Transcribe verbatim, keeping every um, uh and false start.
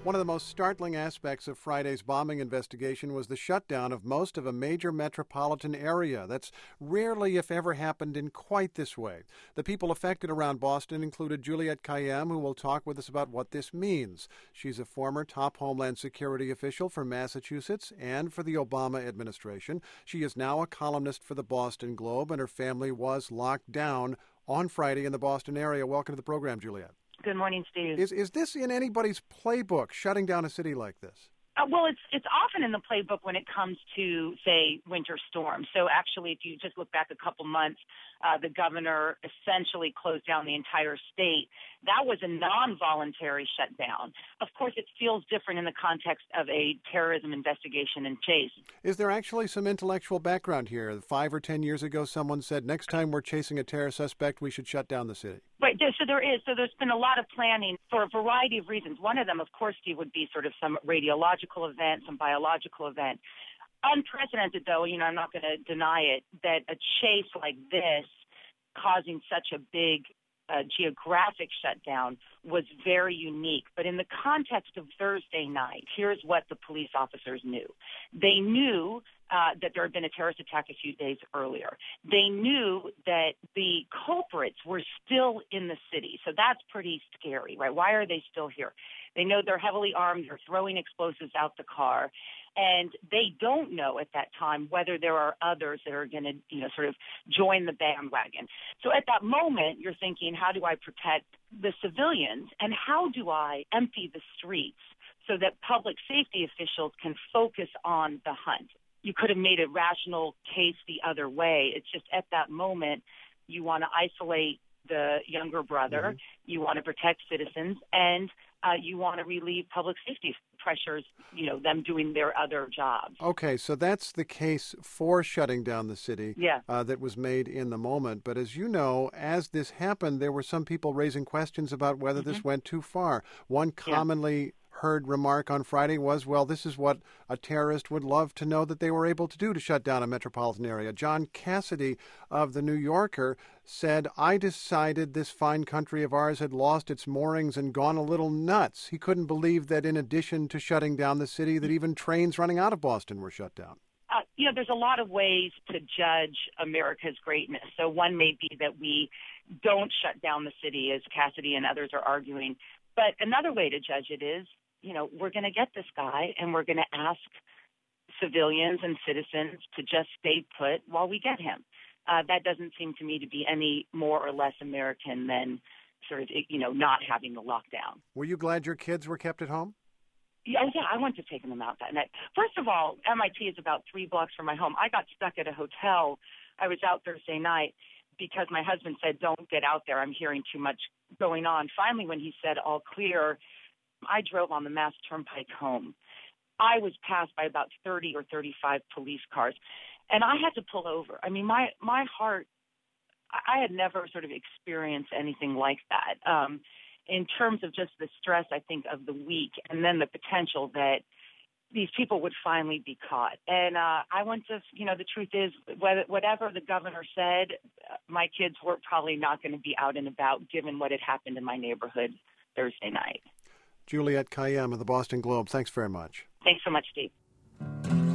One of the most startling aspects of Friday's bombing investigation was the shutdown of most of a major metropolitan area. That's rarely, if ever, happened in quite this way. The people affected around Boston included Juliette Kayyem, who will talk with us about what this means. She's a former top Homeland Security official for Massachusetts and for the Obama administration. She is now a columnist for the Boston Globe, and her family was locked down on Friday in the Boston area. Welcome to the program, Juliette. Good morning, Steve. Is is this in anybody's playbook, shutting down a city like this? Uh, well, it's it's often in the playbook when it comes to, say, winter storms. So actually, if you just look back a couple months, uh, the governor essentially closed down the entire state. That was a non-voluntary shutdown. Of course, it feels different in the context of a terrorism investigation and chase. Is there actually some intellectual background here? Five or ten years ago, someone said, next time we're chasing a terror suspect, we should shut down the city. Right, so there is. So there's been a lot of planning for a variety of reasons. One of them, of course, Steve, would be sort of some radiological event, some biological event. Unprecedented, though, you know, I'm not going to deny it, that a chase like this causing such a big uh, geographic shutdown was very unique. But in the context of Thursday night, here's what the police officers knew. They knew Uh, that there had been a terrorist attack a few days earlier. They knew that the culprits were still in the city. So that's pretty scary, right? Why are they still here? They know they're heavily armed. They're throwing explosives out the car. And they don't know at that time whether there are others that are going to, you know, sort of join the bandwagon. So at that moment, you're thinking, how do I protect the civilians? And how do I empty the streets so that public safety officials can focus on the hunt? You could have made a rational case the other way. It's just at that moment, you want to isolate the younger brother, mm-hmm. you want to protect citizens, and uh, you want to relieve public safety pressures, you know, them doing their other jobs. Okay, so that's the case for shutting down the city yeah. uh, that was made in the moment. But as you know, as this happened, there were some people raising questions about whether mm-hmm. this went too far. One commonly yeah. heard remark on Friday was, well, this is what a terrorist would love to know that they were able to do to shut down a metropolitan area. John Cassidy of The New Yorker said, I decided this fine country of ours had lost its moorings and gone a little nuts. He couldn't believe that in addition to shutting down the city, that even trains running out of Boston were shut down. Uh, you know, there's a lot of ways to judge America's greatness. So one may be that we don't shut down the city, as Cassidy and others are arguing. But another way to judge it is, you know, we're going to get this guy and we're going to ask civilians and citizens to just stay put while we get him. Uh, that doesn't seem to me to be any more or less American than sort of, you know, not having the lockdown. Were you glad your kids were kept at home? Yeah, yeah, I went to take them out that night. First of all, M I T is about three blocks from my home. I got stuck at a hotel. I was out Thursday night because my husband said, don't get out there. I'm hearing too much going on. Finally, when he said all clear, I drove on the Mass Turnpike home. I was passed by about thirty or thirty-five police cars, and I had to pull over. I mean, my, my heart, I had never sort of experienced anything like that. Um, in terms of just the stress, I think, of the week, and then the potential that these people would finally be caught. And uh, I went to, you know, the truth is, whatever the governor said, my kids were probably not going to be out and about, given what had happened in my neighborhood Thursday night. Juliette Kayyem of the Boston Globe, thanks very much. Thanks so much, Steve.